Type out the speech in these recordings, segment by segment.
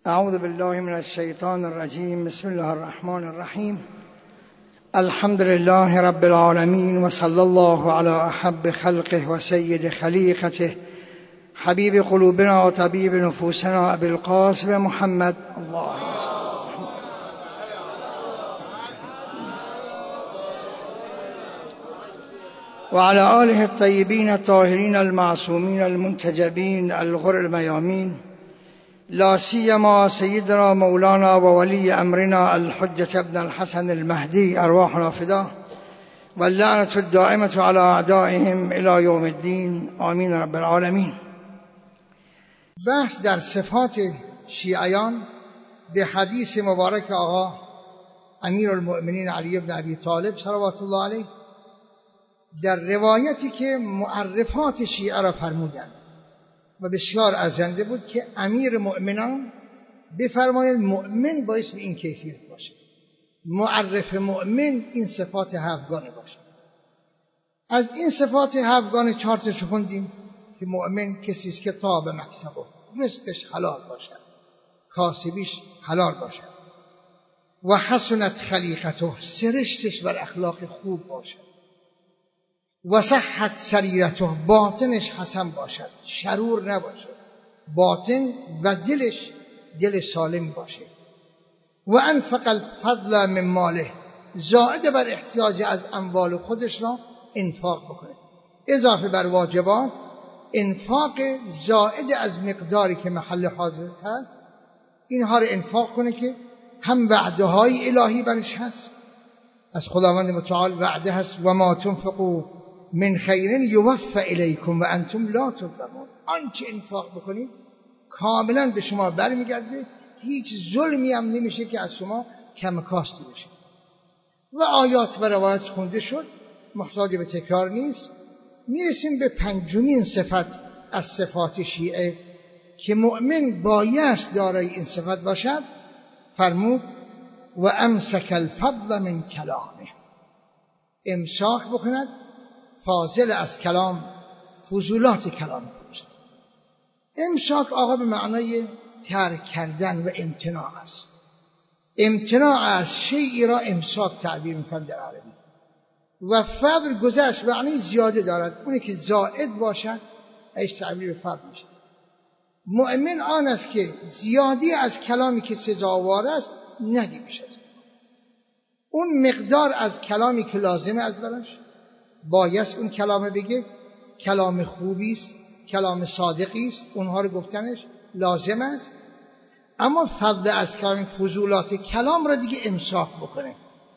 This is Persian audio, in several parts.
اعوذ بالله من الشیطان الرجیم. بسم الله الرحمن الرحیم. الحمد لله رب العالمین و صلی الله علی احب خلقه و سید خلیقته حبیب قلوبنا و طبیب نفوسنا ابی القاسم محمد الله و علی آله الطیبین الطاهرین المعصومین المنتجبین الغر المیامین، لا سیما سیدنا مولانا و ولی امرنا الحجة ابن الحسن المهدی ارواحنا فداه و اللعنة الدائمة على اعدائهم الى یوم الدین آمین رب العالمین. بحث در صفات شیعیان به حدیث مبارک آقا امیرالمؤمنین علی بن ابی طالب صلوات الله علیه در روایتی که معرفات شیعه را فرمودند و بسیار ارزنده بود که امیر مؤمنان بفرماید مؤمن باعث به این کیفیت باشه، معرف مؤمن این صفات هفتگانه باشه. از این صفات هفتگانه 4 تا خوندیم که مؤمن کسی است که طاب مکسبه، رزقش حلال باشد، کاسبیش حلال باشد، و حسنت خلیقته، سرشتش بر اخلاق خوب باشد، و صحت سریرته، باطنش حسن باشد، شرور نباشه، باطن و دلش دل سالم باشه، و انفق الفضل من ماله، زائد بر احتیاج از اموال خودش را انفاق بکنه، اضافه بر واجبات، انفاق زائد از مقداری که محل حاضر هست اینها را انفاق کنه که هم وعده های الهی برش هست، از خداوند متعال وعده هست و ما تنفقوا من خیر یوفى الیکم و انتم لا تظلمون، آنچه انفاق بکنید کاملا به شما برمیگرده، هیچ ظلمی هم نمیشه که از شما کم کاستی بشه. و آیات و روایات خونده شد، محتاج به تکرار نیست. میرسیم به 5مین صفت از صفات شیعه که مؤمن بایست دارای این صفت باشد. فرمود و امسک الفضل من کلامه، امساک بکند فاضل از کلام، فضولات کلام خودش. امساک آقا به معنای ترک کردن و امتناع است. امتناع از شیئی را امساک تعبیر میکنه در عربی. و فضل گذشت معنی زیاده دارد، اونی که زائد باشد ایش تعبیر فضل میشه. مؤمن آن است که زیادی از کلامی که سزاوار است نگی بشه، اون مقدار از کلامی که لازمه از براش بایست اون کلامه بگه، کلام خوبی است، کلام صادقی است، اونها رو گفتنش لازم است. اما فضل از کلام، فضولات کلام را دیگه امساک بکنه،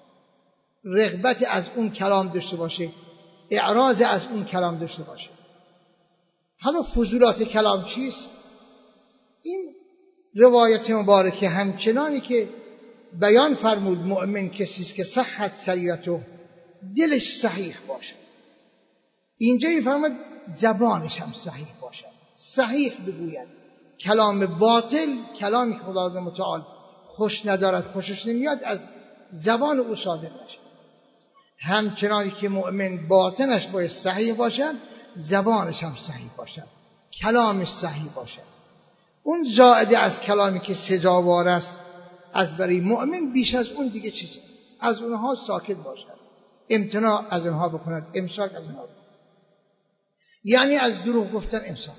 رغبت از اون کلام داشته باشه، اعراض از اون کلام داشته باشه. حالا فضولات کلام چیست؟ این روایت مبارکه همچنانی که بیان فرمود مؤمن کسی است که صحت سریرته، دلش صحیح باشه، اینجا فرمود زبانش هم صحیح باشه، صحیح بگوید، کلام باطل، کلامی که خداوند متعال خوش ندارد، خوشش نمیاد، از زبان او صادر نشه. همچنانی که مؤمن باطنش باید صحیح باشد، زبانش هم صحیح باشد، کلامش صحیح باشد. اون زائد از کلامی که سزاوار است از برای مؤمن، بیش از اون دیگه چیزی، از اونها ساکت باشد، امتناع از اونها بکند، امساک از اونها بکند. یعنی از دروغ گفتن امساک،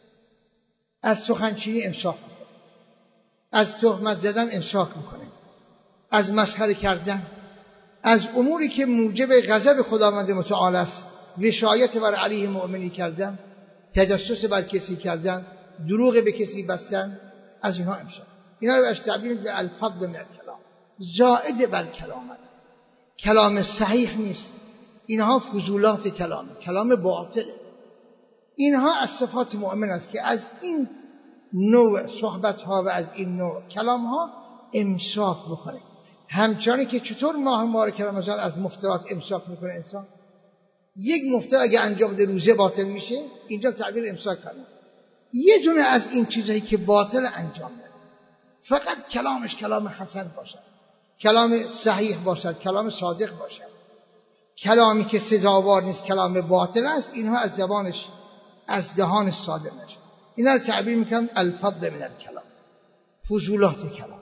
از سخنچینی امساک بکنه، از تهمت زدن امساک بکنه، از مسخره کردن، از اموری که موجب غضب خداوند متعال است، وشایت بر علیه مؤمنی کردن، تجسس بر کسی کردن، دروغ به کسی بستن، از اینها امساک. اینا رو بهش تعبیر به الفضل من الکلام، زائد بر کلامت، کلام صحیح نیست، اینها فضولات کلام، کلام باطله. اینها از صفات مؤمن است که از این نوع صحبت ها و از این نوع کلام ها امساک بکنه. همچنانی که چطور ماه مبارک رمضان از مفترات امساک میکنه انسان، یک مفتر اگه انجام بده روزه باطل میشه، اینجا تعبیر امساک کنه. یه دونه از این چیزایی که باطل انجام بده، فقط کلامش کلام حسن باشد، کلام صحیح باشد، کلام صادق باشد. کلامی که سزاوار نیست، کلام باطل است، اینها از زبانش، از دهانش صادر نشه. اینا رو تعبیر میکنن الفضل من الکلام، فضولات کلام.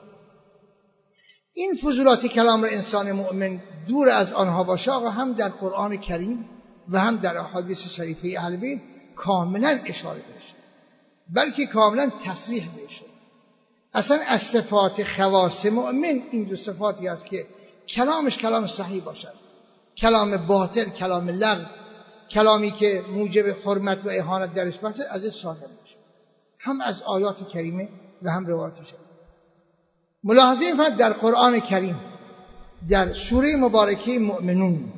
این فضولات کلام را انسان مؤمن دور از آنها باشه آقا هم در قرآن کریم و هم در احادیث شریفه اهل بیت کاملا اشاره بشه، بلکه کاملا تصریح بشه. اصلا از صفات خواص مؤمن این دو صفاتی است که کلامش کلام صحیح باشد، کلام باطل، کلام لغو، کلامی که موجب حرمت و اهانت درش باشه از این صادر میشه، هم از آیات کریمه و هم روایات شریفه. ملاحظه فرد در قرآن کریم در سوره مبارکه مؤمنون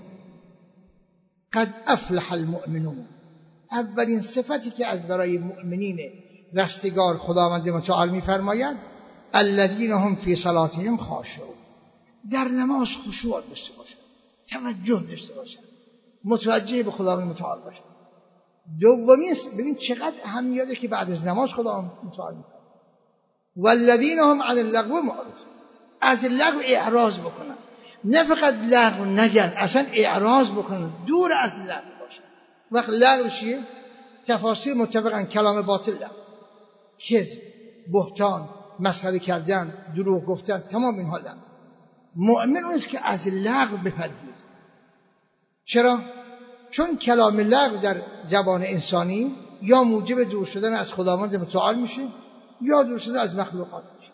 قد افلح المؤمنون، اولین صفتی که از برای مؤمنین رستگار خداوند متعال می‌فرماید الذین هم فی صلاتهم خاشعون، در نماز خشوع داشته باشند، توجه داشته باشند، متوجه به خداوند متعال باشند. دومی ببین چقدر اهمیته که بعد از نماز خداوند متعال می‌فرماید والذین هم عن اللغو معرضون، از لغو اعراض بکنن، نه فقط لغو نگن، اصلا اعراض بکنن، دور از لغو باشن. وقت لغو چیه؟ تفاسیر متفقن کلام باطل لغو، کذب، بهتان، مسخره کردن، دروغ گفتن، تمام اینها لغو. مؤمن اونست که از لغو بپرهیزه. چرا؟ چون کلام لغو در زبان انسانی یا موجب دور شدن از خداوند متعال میشه یا دور شدن از مخلوقات میشه،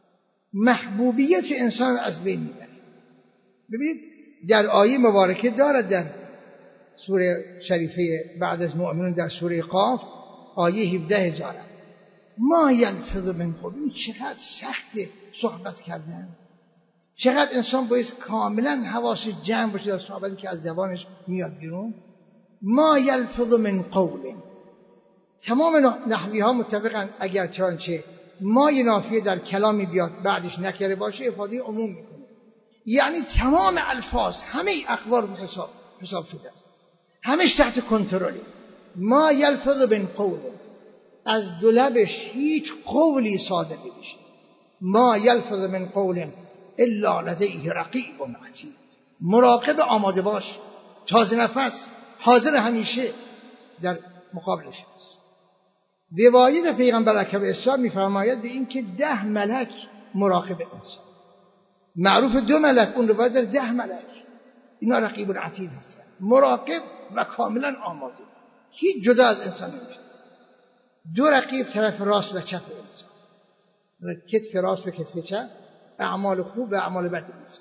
محبوبیت انسان از بین میبره. ببینید در آیه مبارکه دارد در سوره شریفه بعد از مؤمنون در سوره قاف آیه 17,000 ما یلفظ من قول، چقدر سخت صحبت کردن، چقدر انسان باید کاملا حواسش جمع باشه در صحبتی که از زبانش میاد بیرون. ما یلفظ من قول، تمام نحوی ها متفقن اگر چنانچه ما نافیه در کلامی بیاد بعدش نکره باشه افاده عموم میکنه، یعنی تمام الفاظ همه اخبار حساب شده است، همش تحت کنترلی. ما یلفظ من قول، از دو لبش هیچ قولی صادر نمیشه. ما یلفظ من قول الا لدیه رقیب عتید، مراقب آماده باش، تازه نفس، حاضر همیشه در مقابلش است. روایت پیغمبر اکرم اسلام میفرماید به این که 10 ملک مراقب انسان، معروف 2 ملک، اون روایت در 10 ملک، اینا رقیب عتید هستن، مراقب و کاملا آماده، هیچ جدا از انسان نمیشه. 2 رقیب طرف راست و چپ انسان، کتف راست و کتف چپ، اعمال خوب و اعمال بد انسان.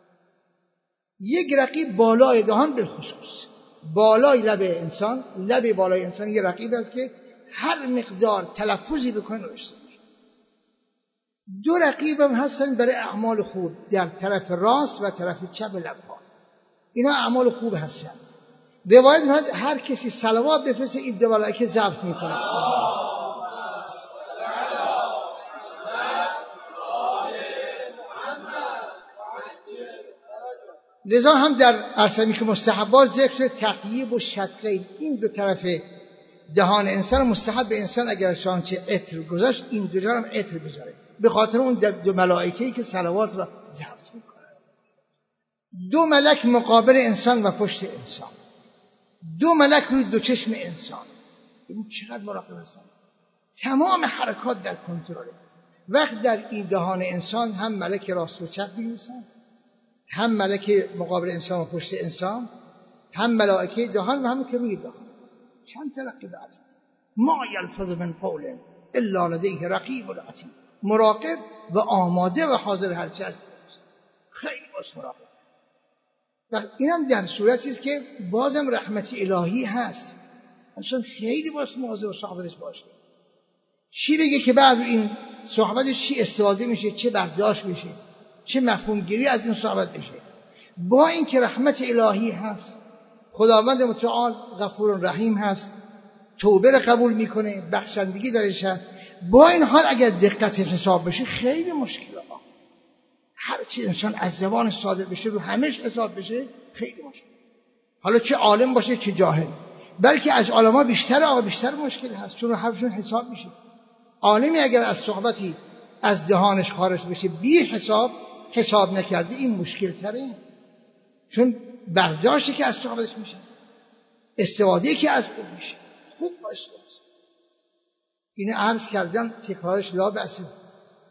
1 رقیب بالای دهان بالخصوص، بالای لب انسان، لب بالای انسان یه رقیب است که هر مقدار تلفظی بکنه نوشته میشه. 2 رقیب هم هستن برای اعمال خوب در طرف راست و طرف چپ لبها، اینا اعمال خوب هستن. روایت میاد هر کسی صلوات بفرسته این 2 ملائکه ضبط میکنه. لذا هم در ارسمی که مستحبات ذکر تطیب و شدقین، این 2 طرف دهان انسان مستحب به انسان اگر شانچه عطر گذاشت این 2 جا هم عطر بذاره، به خاطر اون 2 ملائکه‌ای که صلوات را ضبط میکنن. 2 ملک مقابل انسان و پشت انسان، 2 ملک روی 2 چشم انسان. این چقدر مراقب هستن، تمام حرکات در کنترله. وقت در این دهان انسان هم ملک راست و چپ می‌نویسن، هم ملک مقابل انسان و پشت انسان، هم ملائکه دهان و هم که روی دهان. چند ترقیب عتید. ما یلفظ من قول الا لدیه رقیب عتید، مراقب و آماده و حاضر هر چه است. خیلی باش مراقب. و اینم در صورتی است که بازم رحمت الهی هست، انسان خیلی باش مواظب صحبتش باشه. چی بگه که بعد این صحبتش چی استفاده میشه، چه برداشت میشه، چه مفهوم گیری از این صحبت میشه. با این که رحمت الهی هست، خداوند متعال غفور رحیم هست، توبه را قبول میکنه، بخشندگی درش هست، با این حال اگر دقت حساب بشه خیلی مشکله. هر چی انسان از زبان صادر بشه رو همش حساب بشه خیلی مشکل. حالا چه عالم باشه چه جاهل، بلکه از علما بیشتر مشکل هست، چون حرفشون حساب میشه. عالمی اگر از صحبتی از دهانش خارج بشه بی حساب نکرده این مشکل تره، چون برداشتی که از صحبتش میشه، استفاده‌ای که از اون میشه خوب باشه. این عرض کردم تکرارش لا بأس.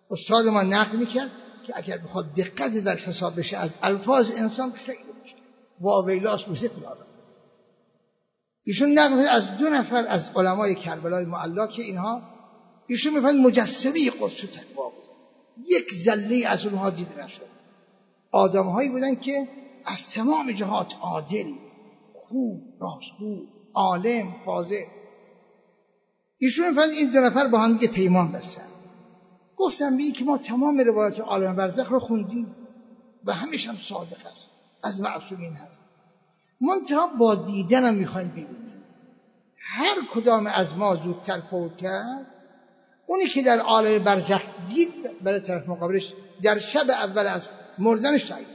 استاد ما نقل میکرد که اگر بخواد دقت در حساب بشه از الفاظ انسان خیلی مشکل واویلاس موسیقی داره. ایشون نقل از 2 نفر از علمای کربلای معلا که اینها ایشون میفهمن مجسمه قدس و تقوا بود، یک ذله از اونها دیده نشد. آدم‌هایی بودن که از تمام جهات عادل، خوب، راستگو، عالم، فاضل. ایشون میفهمن این 2 نفر با هم دیگه پیمان بستن. گفتم بی که ما تمام روایات عالم برزخ رو خوندیم و همیشه هم صادق است، از معصومین هست. منتها با دیدنم میخوایم ببینیم هر کدام از ما زودتر فوت کرد، اونی که در عالم برزخ دید برای طرف مقابلش در شب اول از مردنش تایید.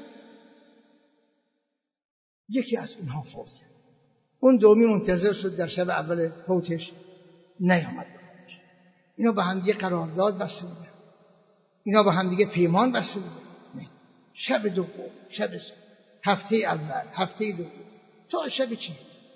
یکی از اونها فوت کرد، اون دومی منتظر شد در شب اول فوتش نیامد بخونش. اینا با هم دیگه قرارداد بسته بودن، اینا با هم دیگه پیمان بسته بودن. شب دوم، شب سوم، هفته اول، هفته دوم تا شب 40.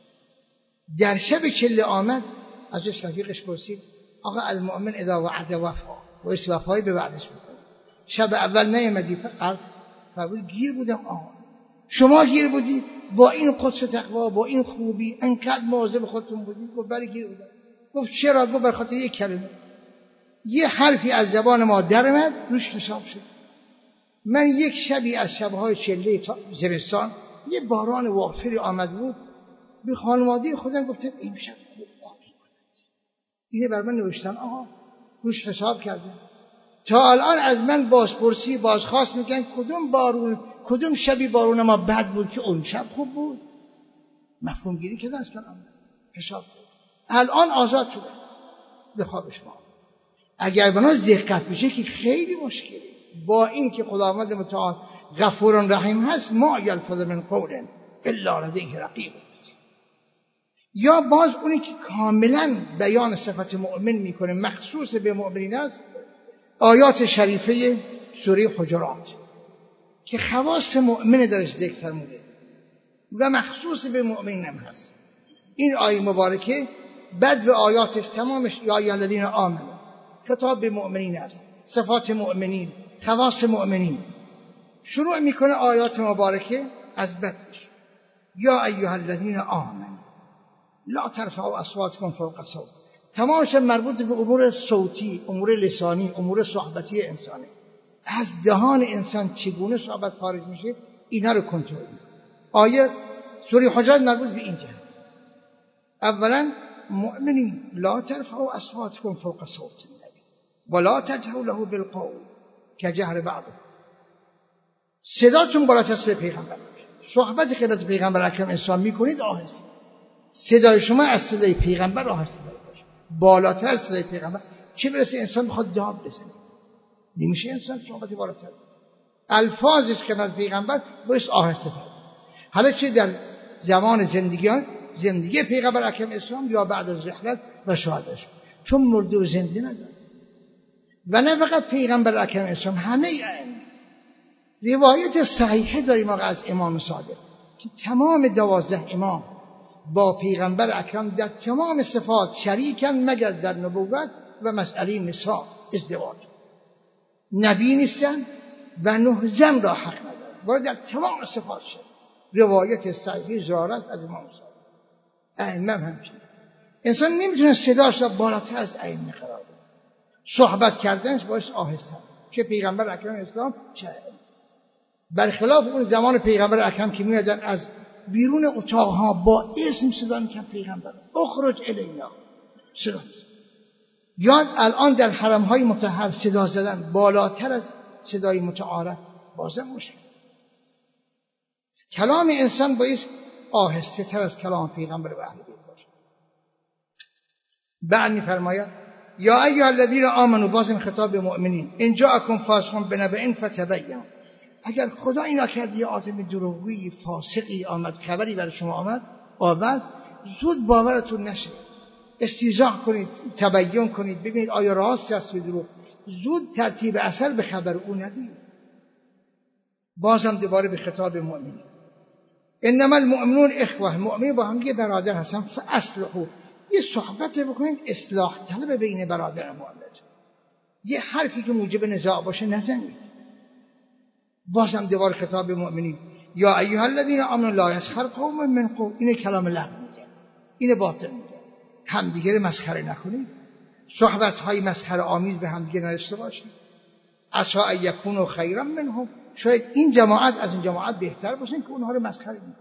در شب 40 آمد ازش رفیقش پرسید آقا المؤمن اذا وعد وفا، باید وفایی به وعدش بکنه. شب اول نیامدی فرمود گیر بودم. آقا شما گیر بودید با این قدس و تقوا، با این خوبی انقدر مواظب خودتون بودید؟ گفت بله گیر بودم. گفت چرا؟ گفت بر خاطر یک کلمه، یه حرفی از زبان ما در اومد روش حساب شد. من یک شبی از شبهای 40 زمستان یه باران وافری آمد بود، به خانواده خودم گفتم این شب خوب آبی کنند. اینه بر من نوشتن، آقا روش حساب کردم. تا الان از من بازپرسی بازخواست میکنن کدوم شبی بارون ما بد بود که اون شب خوب بود. مفهوم گیری که از کلام حساب بود. الان آزاد شده به خوابش ما. اگر بنا دقت بشه که خیلی مشکله، با این که خداوند متعال غفور رحیم هست، ما یلفظ من قول الا لدیه رقیب. یا باز اونی که کاملا بیان صفت مؤمن میکنه مخصوص به مؤمنین است، آیات شریفه سوره حجرات که خواص مؤمن درش ذکر فرموده و مخصوص به مؤمنین هم هست. این آیه مبارکه بعد به آیاتش تمامش یا ایها الذین آمنوا خطاب به مؤمنین است، صفات مؤمنین، خواص مؤمنین. شروع میکنه آیات مبارکه از بدش یا ایها الذین آمنوا لا ترفعوا اصواتکم فوق صوت. تمامش مربوط به امور صوتی، امور لسانی، امور صحبتی انسانه. از دهان انسان چگونه صحبت خارج میشه اینا رو کنترل کنه. آیه سوره حجرات مربوط به این جهت. اولا مؤمنین لا ترفعوا اصواتکم فوق صوت النبی ولا تجهروا له بالقول كجهر بعضكم. صداتون بالاتر صدای پیغمبر. صحبت خدمت پیغمبر اکرم انسان میکنید آهسته. صدای شما از صدای پیغمبر آهسته باشه، بالاتر از صدای پیغمبر. چه برسه انسان بخواد داد بزنه، نمیشه انسان صحبت بالاتر. الفاظش خدمت پیغمبر باید آهسته تر. حالا چه در زمان زندگی پیغمبر اکرم اسلام یا بعد از رحلت و شهادتش، چون مرده و زنده نداره. و نه فقط پیغمبر اکرم اسلام، همه ائمه. روایت صحیحه داریم آقا از امام صادق که تمام 12 امام با پیغمبر اکرم در تمام صفات شریکن مگر در نبوت و مسئله نساء ازدواج. نبی نیستن و 9 زن را حق ندارن، ولی در تمام صفات شد. روایت صحیحه زراره است از امام صادق. ائمه همچنین. انسان نمیتونه صداش را بالاتر از ائمه قرار بده. صحبت کردنش باید آهسته، چه پیغمبر اکرم اسلام چه ائمه. برخلاف اون زمان پیغمبر اکرم که میادن از بیرون اتاقها با اسم صدا میکنن پیغمبر اخرج الینا صدا. یا الان در حرمهای مطهر صدا زدن بالاتر از صدای متعارف بازم مشکل. کلام انسان باید آهسته تر از کلام پیغمبر و اهل بیت باشه. بعد میفرماید یا ایها الذین آمنوا، بازم خطاب به مؤمنین، ان جاءکم فاسق بنبأ فتبینوا. اگر خدا اینا کرد یه آدم دروغی فاسقی آمد خبری برای شما آورد زود باورتون نشه، استیضاح کنید، تبیین کنید، ببینید آیا راست است یا دروغ. زود ترتیب اثر به خبر او ندید. بازم دوباره به خطاب مؤمنین، انما المؤمنون اخوه، مؤمنین با هم دیگه برادر هستن، فاصلحوا. یه صحبت بکنید اصلاح طلب بین برادر مؤمن. یه حرفی که موجب نزاع باشه نزنید. بازم دوباره خطاب مؤمنین یا ایها الذین آمنوا لا یسخر قوم من قوم، این کلام لغو میگه، این باطل میگه. همدیگه مسخره نکنید، صحبت‌های مسخره آمیز به همدیگه نداشته باشید. عسى ان یکونوا خیرا منهم، شاید این جماعت از این جماعت بهتر باشن که اونها رو مسخره میکنن.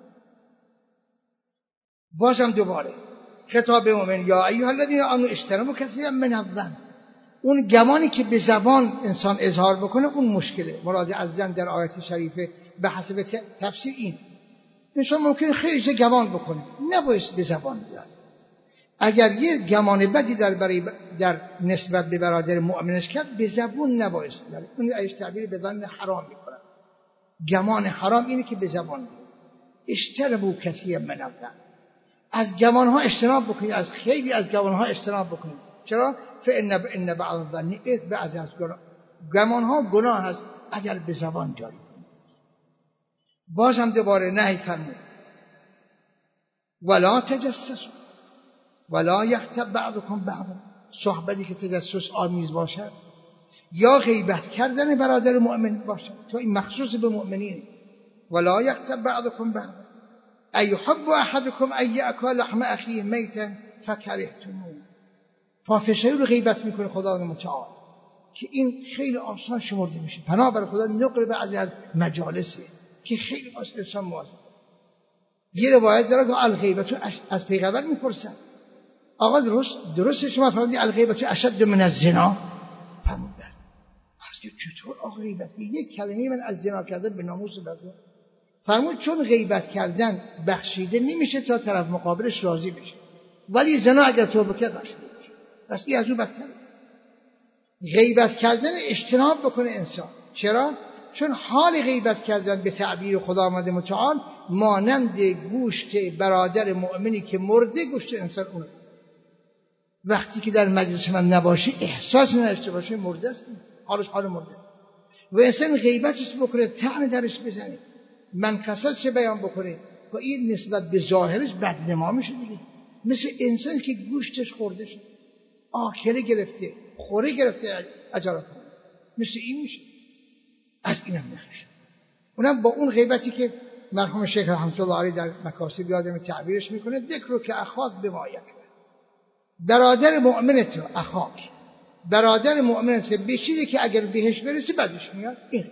بازم دوباره خطاب مؤمن یا ایها الذین آمنوا اجتنبوا کثیرا من الظن، اون گمانی که به زبان انسان اظهار بکنه اون مشکله. مراد از ظن در آیت شریفه به حسب تفسیر این انسان ممکنه خیلی گمان بکنه، نباید به زبان بیاره. اگر یه گمان بدی در نسبت به برادر مؤمنش کرد به زبان نباید بیاره. اون ایش تعبیر به ظن حرام میکنه. گمان حرام اینه که به زبان بیاره. اجتنبوا کثیرا من الظن، از گمانها اجتناب بکنید، از خیلی از گمانها اجتناب بکنید. چرا؟ فإن بعض الظن اثم، بعضی از گمانها گناه است اگر به زبان جاری کنید. باز هم دوباره نهی فرمود ولا تجسسوا ولا یغتب بعضکم بعضا، صحبتی که تجسس آمیز باشد یا غیبت کردن برادر مؤمن باشد، تو این مخصوص به مؤمنین. ولا یغتب بعضکم بعضا ایحب احدکم ان یأکل لحم اخیه میتا فکرهتموه. پافشاری رو غیبت میکنه خدا متعال که این خیلی آسان شمرده میشه. پناه بر خدا نقل بعضی از مجالسه که خیلی انسان مواظب. یه روایت داره که الغیبت از پیغمبر میپرسن آقا درست شما فرمودید الغیبت اشد من الزنا؟ فرمود بله. عرض که چطور آقا غیبت؟ یک کلمه من از زنا کردن به ناموس بگم. فرمود چون غیبت کردن بخشیده نمیشه تا طرف مقابلش راضی بشه، ولی زنا اگر توبه کرد بخشیده میشه. پس این از اون بدتره. غیبت کردن اجتناب بکنه انسان. چرا؟ چون حال غیبت کردن به تعبیر خداوند متعال مانند گوشت برادر مؤمنی که مرده گوشت انسان اونه. وقتی که در مجلس من نباشه احساس نداشته باشه مرده است، حالش حال مرده. و انسان غیبتش بکنه، طعن درش بزنه، منقصه‌اش بیان بکنه و این نسبت به ظاهرش بدنما میشه دیگه. مثل انسانی که گوشتش خورده شد، آکله گرفته، خوره گرفته اجارت کنه، مثل این میشه. از این هم نخشه. اونم با اون غیبتی که مرحوم شیخ رحمت الله علیه در مکاسب یادم تعبیرش میکنه ذکر که اخاک بما یکره، برادر مؤمنت رو اخاک، برادر مؤمنت به چیزی که اگر بهش برسی بدش میاد. این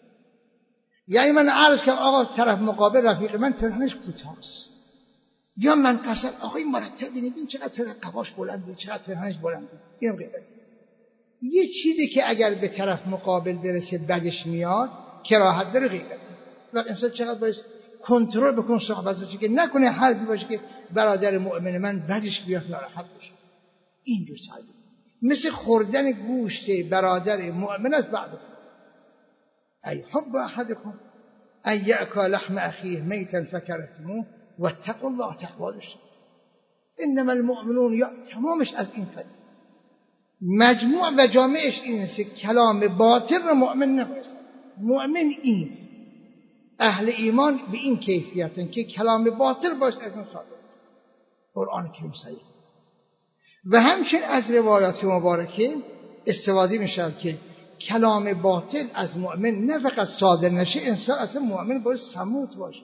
یعنی من عرض کنم آقا طرف مقابل رفیق من پرهنش کوتاست، یا من قصد آقا این مرتب ببین چقدر پرهن قباش بلنده، چقدر پرهنش بلنده. اینم غیبته. یه چیزی که اگر به طرف مقابل برسه بدش میاد کراهت داره غیبته. و انسان چقدر باید کنترل بکنه صحبتش که نکنه حرفی باشه که برادر مؤمن من بدش بیاد ناراحت بشه. اینجور سعی مثل خوردن گوشت برادر مؤمن است. بعد ای حب احدکم ان یأکل لحم اخیه میتا فکرهتموه واتقوا الله، تقوا داشته. انما المؤمنون، یا تمامش از این فرق مجموع و جامعش این است کلام باطل رو مؤمن نباید. مؤمن این اهل ایمان به این کیفیتن که کلام باطل باشه از اون صادر. قرآن کریم صحیح. و همچنین از روایات مبارکه استفاده میشه که کلام باطل از مؤمن نه فقط صادر نشه، انسان اصلا مؤمن باید صموت باشه،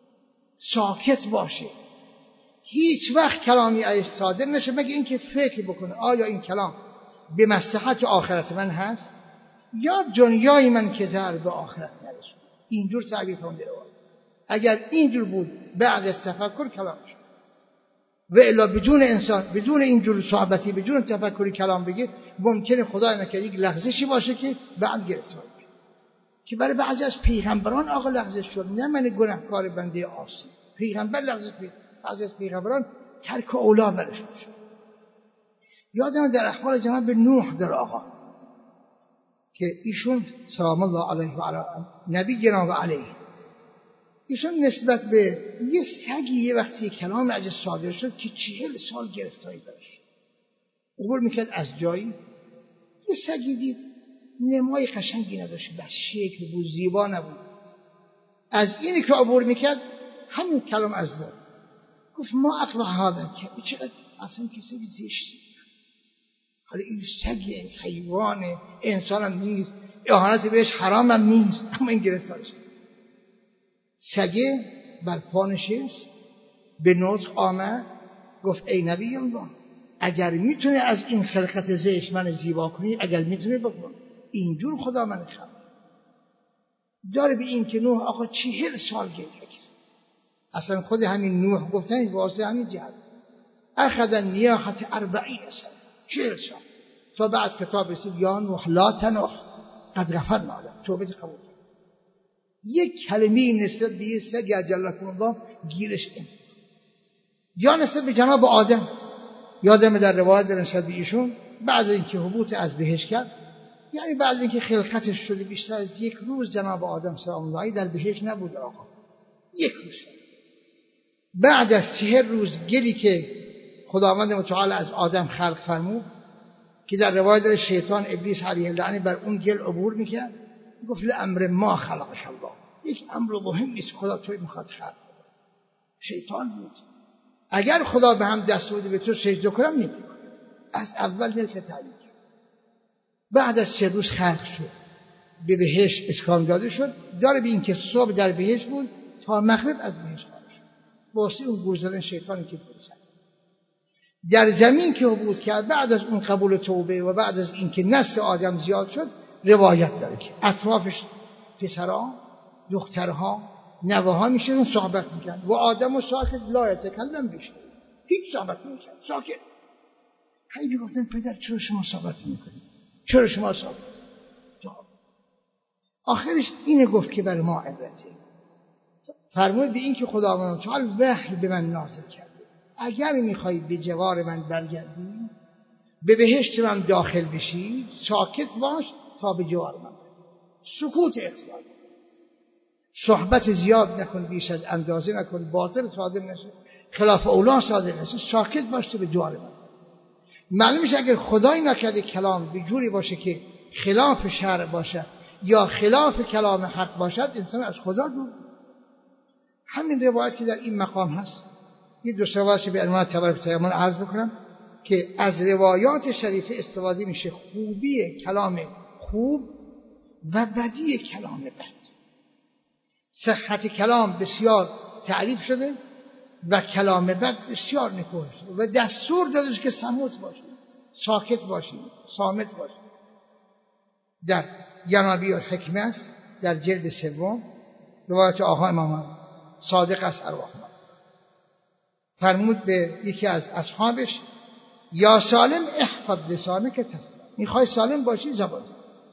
ساکت باشه، هیچ وقت کلامی ازش صادر نشه مگه اینکه فکر بکنه آیا این کلام به مصلحت آخرت من هست یا دنیای من که ضرر به آخرت درش. اینجور تعبیر کننده رو اگر اینجور بود بعد از تفکر کلام شد، و الا بدون انسان بدون اینجور صحبتی بدون تفکری کلام بگه ممکنه خدای نکرده یک لغزشی باشه که بعد گرفتار بشه، که برای بعضی از پیغمبران آقا لغزش شد. نه من گناهکار بنده عاصی، پیغمبر لغزش شد. بعضی از پیغمبران ترک اولا برشون شد. یادم در احوال جناب نوح در آقا که ایشون سلام الله علیه و علی نبینا و علیه، ایشون نسبت به یه سگی یه وقتی کلام عجز صادر شد که 40 سال گرفتاری برش عبور میکرد از جایی. یه سگی دید نمای قشنگی نداشت، بس شکل بود، زیبا نبود، از اینی که عبور میکرد همین کلام از داد گفت ما عقل هادن که چقدر اصلا کسی زشت. حالا این سگ حیوان انسان هم نیست، اهانت بهش حرام هم نیست، اما این گرفتارش کرد. سگه بر پا نشست، به نطق آمد، گفت ای نبی الله، اگر میتونه از این خلقت زشت من زیبا کنی، اگر میتونه بکن، اینجور خدا من خلق داره. به این که نوح آقا 40 سال گریه کرد. اصلا خود همین نوح گفتن واسه همین جهت اخذ نیاحت 40 سال، 40 سال تا بعد کتاب رسید یا نوح لا تنوح قد غفرنا لك، توبه قبول کرد. یک کلمه نسبت به یه سگ اجلکم الله گیرش این. یا نسبت به جناب آدم، یادم در روایت در نسبت به ایشون بعد اینکه هبوط از بهشت کرد، یعنی بعد اینکه خلقتش شده بیشتر از یک روز جناب آدم سلام الله علیه در بهشت نبود آقا، یک روز. بعد از 40 روز گلی که خداوند متعال از آدم خلق فرمود که در روایت در شیطان ابلیس علیه اللعنه بر اون گل عبور میکرد، گفت لامر ما خلقش الله، یک امر مهم نیست خدا توی میخواد خلق. شیطان بود. اگر خدا به هم دست بده به تو سجده کنم نمیکنه، از اول دل که تعلیم کرد. بعد از 40 روز خلق شد، به بهشت اسکان داده شد. داره به این که صبح در بهشت بود تا مغرب از بهشت خارج شد، واسه اون گور زدن شیطانی که گور زد. در زمین که عبور کرد بعد از اون قبول توبه و بعد از اینکه نسل آدم زیاد شد، روایت داره که اطرافش پسرها، دخترها، نوه‌ها میشدن صحبت میکرد و آدم و ساکت لا یتکلم بشه، هیچ صحبت نمیکرد، ساکت. خیلی گفتن پدر چرا شما صحبت نمیکنید، چرا شما ساکت؟ آخرش اینه گفت که برای ما عبرته. فرمود به این که خداوند تعالی وحی به من نازل کرده، اگر میخوای به جوار من برگردی، به بهشت من داخل بشی، ساکت باش تا به جوار من برگردی. سکوت اختیار، صحبت زیاد نکن، بیش از اندازه نکن، باطل صادر نشه، خلاف اولا صادر نشه، ساکت باش تا به جوار من. معلوم میشه اگر خدای نکرده کلام به جوری باشه که خلاف شرع باشه یا خلاف کلام حق باشد، انسان از خدا دور. همین روایت که در این مقام هست، یه دو روایتی به عنوان تبارک و تعالی عرض بکنم که از روایات شریفه استفاده میشه خوبی کلام خوب و بدی کلام بد. صحت کلام بسیار تعریف شده و کلام بد بسیار نکوه شده و دستور داده که صمت باشید، ساکت باشید، صامت باشید. در ینابیع الحکمه است در جلد 3 روایت آقا امام صادق است ارواح فرمود به یکی از اصحابش یا سالم احفظ لسانک تسلم، میخوای سالم باشی زبان.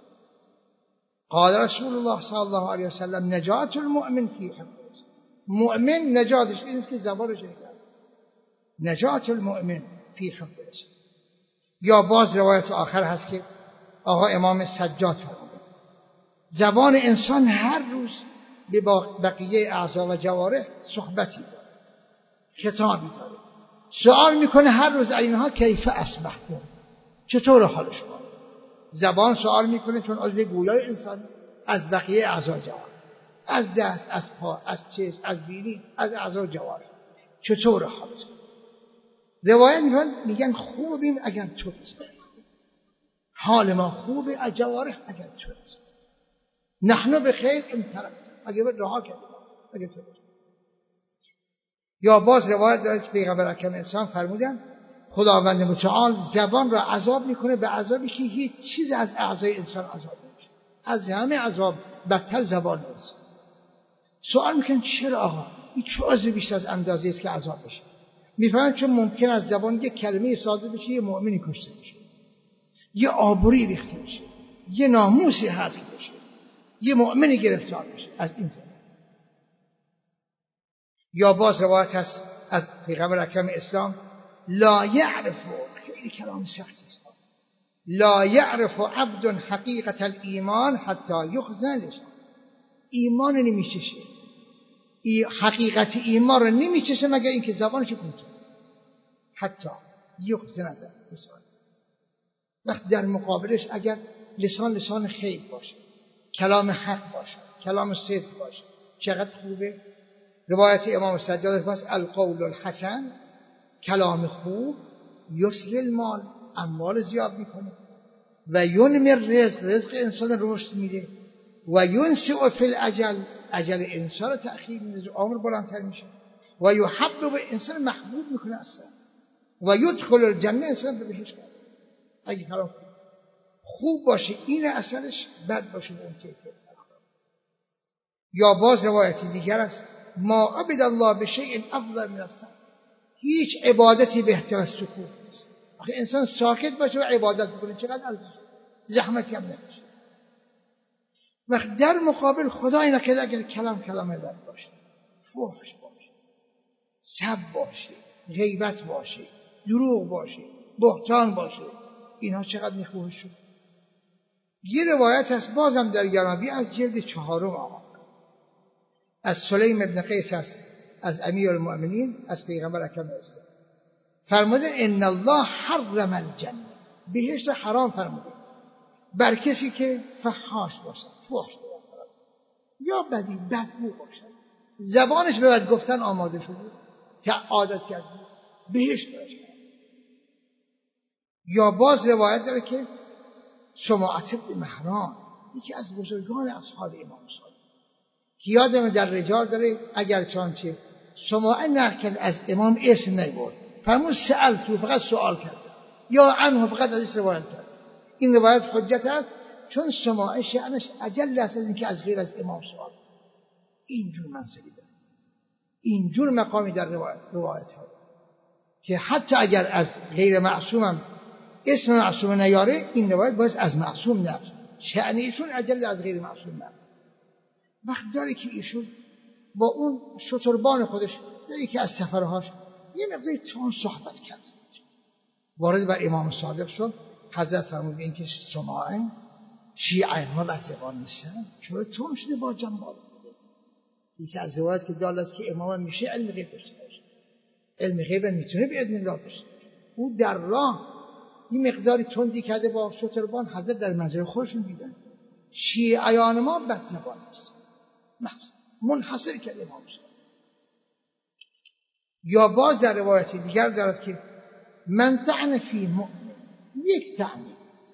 قال رسول الله صلی الله علیه وسلم نجات المؤمن فی حفظ، مؤمن نجاتش این است که زبانش نگه. نجات المؤمن فی حفظ. یا باز روایت آخر هست که آقا امام سجاد فرموده زبان انسان هر روز به بقیه اعضا و جوارح صحبتی داره، خطابی داره، سوال میکنه هر روز اینها کیف اصبحتم، چطور حال شما؟ زبان سوال میکنه چون عضو گویای انسان از بقیه اعضا جوارح، از دست، از پا، از چشم، از بینی، از اعضا جوارح چطور حالت؟ روایت میگن خوبیم اگر تو بزن، حال ما خوبه از جوارح اگر تو بزن، نحن بخیر ان ترکت، اگر رها کردیم اگر تو بزن. یا باز روایت داره که پیغمبر اکرم اسلام فرمودن خداوند متعال زبان را عذاب میکنه به عذابی که هیچ چیز از اعضای انسان عذاب نمیشه، از همه عذاب بدتر زبان انسان. سوال میکنن چرا آقا این چه عضو بیشتر از اندازه است که عذاب بشه؟ میفهمن چون ممکن از زبان یک کلمه صادر بشه یه مؤمنی کشته بشه، یه آبرویی ریخته بشه، یه ناموسی حذف بشه، یه مؤمنی گرفتار بشه از این زبان. یا باز روایت هست از پیغمبر اکرم اسلام لا یعرف، خیلی کلام سختی است، لا یعرف عبد حقیقت الایمان حتی یخزن لسان، ایمان نمیچشه، حقیقت ایمان رو نمیچشه مگر اینکه زبانش کنترل، حتی یخزن لسان. وقت در مقابلش اگر لسان خیر باشه، کلام حق باشه، کلام صدق باشه، چقدر خوبه. روایت امام سجاد پس القول الحسن، کلام خوب، یسر المال، اموال زیاد میکنه و ینمر رزق انسان رشد میده و ینسع فی الاجل، اجل انسان رو تأخیر میده، عمر بلندتر میشه و یحبب انسان محبوب میکنه اصلا و یدخل الجنه، انسان به بهشت. اگه کلام خوب باشه این اثرش، بد باشه اون کیفیت. یا باز روایتی دیگر است ما عبد الله بشیء افضل من الصمت، هیچ عبادتی بهتر از سکوت نیست. آخه انسان ساکت باشه و عبادت بکنه چقدر ارزش، زحمتی هم نکشه. وقت در مقابل خدای نکرده اگر کلام بد باشه، فحش باشه، سب باشه، غیبت باشه، دروغ باشه، بهتان باشه، اینها چقدر نکوهش شد. یه روایت هست بازم در گرانبی از جلد 4 آقا، از سلیم ابن قیس است، از امیرالمؤمنین، از پیغمبر اکرم اسلام فرموده ان الله حرم الجنه، بهشت حرام فرموده بر کسی که فحاش باشد، فحش باشد یا بدبو باشد، زبانش به بد گفتن آماده شده، عادت کرده، بهشت باشد. یا باز روایت داره که سماعت بن مهران، یکی از بزرگان اصحاب امام صادق، که یادم در رجال داره اگر چانچه سماعه نرکد از امام اسم نبرد، فرمون سأل تو، فقط سوال کرده، یا عنه فقط از روایت کرده. این روایت حجت است چون سماعه شأنش اجل است از اینکه از غیر از امام سوال. اینجور منزلی داره، اینجور مقامی در روایت ها که حتی اگر از غیر معصومم اسم معصوم نیاره، این روایت باید از معصوم نقل، شأن ایشون اجل از غیر معصوم نقل. وقت داره که ایشون با اون شتربان خودش در یکی از سفرهاش یه مقداری تون صحبت کرد، وارد بر امام صادق شد. حضرت فرمود این که سماعه شیعه ما بزرگان نیستن، چرا تون شده با جنبال بوده. یکی از روایت که دال است که امام میشه علم غیب داشته باشه، علم غیب میتونه به اذن الله باشه. او در راه این مقداری تندی کرده با شتربان، حضرت در منظر خودشون دیدن شیعیان ما بدزبان نیست، منحصر کرده امام صادق. یا باز در روایتی دیگر دارد که من طعن فی مؤمن، یک طعنه،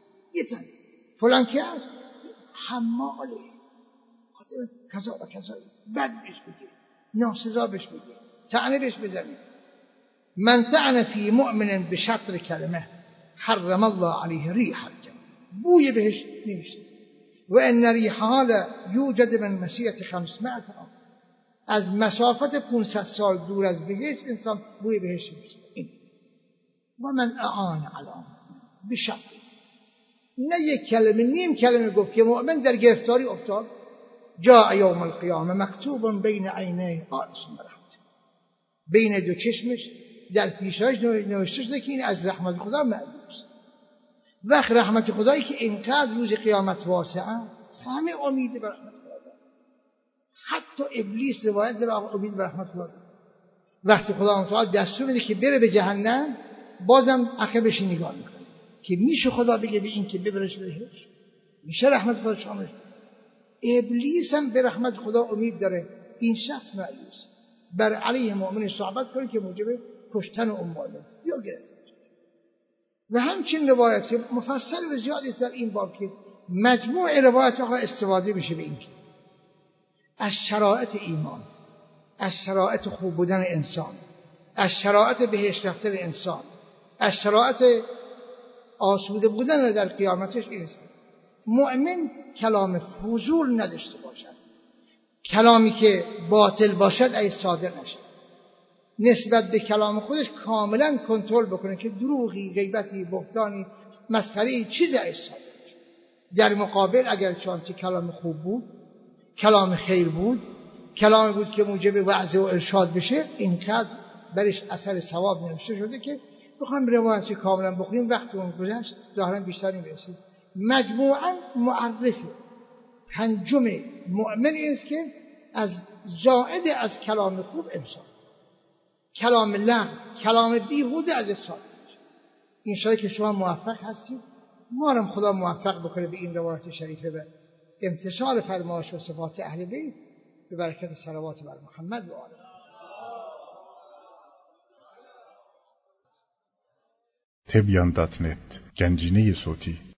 فلان که از حماله، خاطر کذا و کذا، بد بهش بگه، ناسزا بهش بگه، طعنه بهش بزنه. من طعن فی مؤمن بشطر کلمه حرم الله علیه ریح الجنه، بوی بهش نمیشه. و ان ریحها لا یوجد من مسیرة 500 عام، از مسافت 500 سال دور از بهشت انسان بوی بهشت میشه. و من اعان علی بشطر، نه یک کلمه، نیم کلمه گفت که مؤمن در گرفتاری افتاد. جاء یوم القیامه مکتوب بین عینیه آیس رحمت، بین دو چشمش در پیشاش نوشته شده که این از رحمت خدا معیوس. وقت رحمت خدایی که اینقدر روز قیامت واسعه، همه امید به رحمت خدا دارن. حتی ابلیس روایت داره امید به رحمت خدا داره. وقتی خدا متعال دستور میده که بره به جهنم، بازم عقبش نگاه میکنه که میشه خدا بگه به این که ببرش بهش، میشه رحمت خدا شاملش. ابلیس هم به رحمت خدا امید داره، این شخص مایوس، بر علیه مؤمن صحبت کنه که موجب کشتن امواله یا گرفتن. و همچنین روایت مفصل و زیادی در این باب که مجموع روایت آقا استفاده میشه به این که از شرایط ایمان، از شرایط خوب بودن انسان، از شرایط بهشت رفتن انسان، از شرایط آسوده بودن در قیامتش این است: مؤمن کلام فضول نداشته باشد، کلامی که باطل باشد ای صادق نشد، نسبت به کلام خودش کاملا کنترل بکنه که دروغی، غیبتی، بهتانی، مسخره‌ای چیزی ای صادق نشد. در مقابل اگر چانچه کلام خوب بود، کلام خیر بود، کلامی بود که موجب وعظ و ارشاد بشه، اینقدر برش اثر ثواب نوشته شده که بخوام روایت کاملا بخونیم وقتمون گذشت، ظاهرا بیشتر نمی‌رسیم. مجموعاً معرف پنجم مؤمن است که از زائد از کلام خوب امسال، کلام لغو، کلام بیهوده از اصال. انشاءالله که شما موفق هستید، ما هم خدا موفق بکنه به این روایت شریفه و امتثال فرمایش و صفات اهل بیت به برکت صلوات بر محمد و آله. تبیان.net گنجینه صوتی